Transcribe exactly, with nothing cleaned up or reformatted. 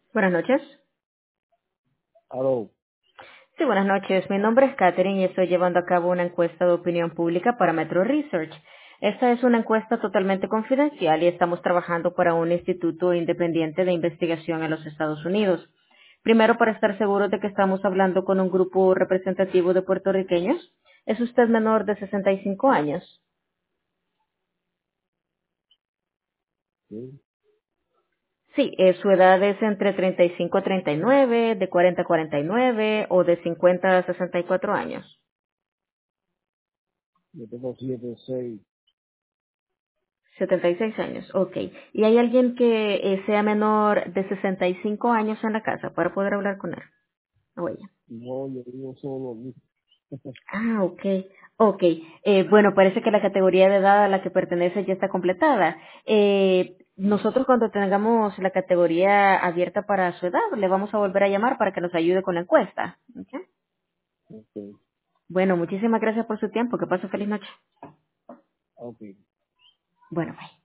Buenas noches. Aló. Sí, buenas noches. Mi nombre es Katherine y estoy llevando a cabo una encuesta de opinión pública para Metro Research. Esta es una encuesta totalmente confidencial y estamos trabajando para un instituto independiente de investigación en los Estados Unidos. Primero, para estar seguros de que estamos hablando con un grupo representativo de puertorriqueños, ¿es usted menor de sesenta y cinco años? Sí. Sí, eh, su edad es entre treinta y cinco a treinta y nueve, de cuarenta a cuarenta y nueve o de cincuenta a sesenta y cuatro años. Yo tengo siete, seis. setenta y seis años, ok. ¿Y hay alguien que eh, sea menor de sesenta y cinco años en la casa para poder hablar con él o ella? No, yo vivo solo. Ah, ok. Ok. Eh, bueno, parece que la categoría de edad a la que pertenece ya está completada. Eh, nosotros cuando tengamos la categoría abierta para su edad, le vamos a volver a llamar para que nos ayude con la encuesta. Ok. Ok. Bueno, muchísimas gracias por su tiempo. Que pase feliz noche. Ok. Bueno, bye.